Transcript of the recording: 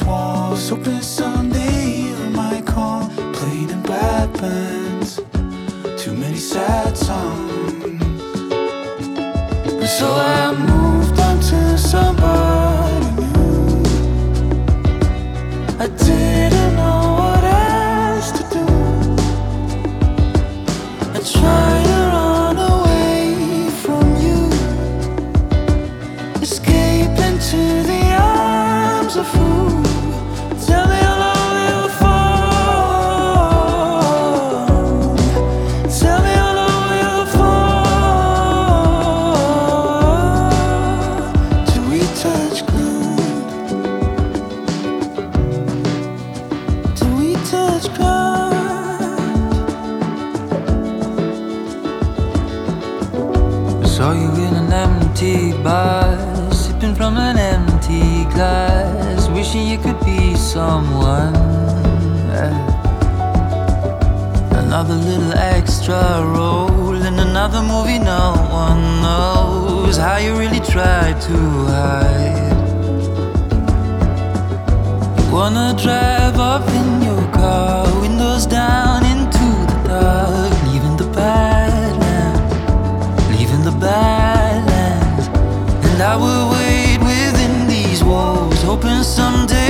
walls, hoping someday you might call. Playing in bad bands, too many sad songs. And so I moved on to somebody new. I didn't know what else to do. I tried to run away from you, escape into the arms of who? Tell me how long we'll fall. Tell me how long we'll fall till we touch ground. Till we touch ground. I saw you in an empty bar, sipping from an empty glass, wishing you could be someone. Another little extra role in another movie no one knows how you really try to hide. You wanna drive up in your car, windows down into the dark, leaving the badlands, leaving the badlands. And I will wait within these walls, hoping someday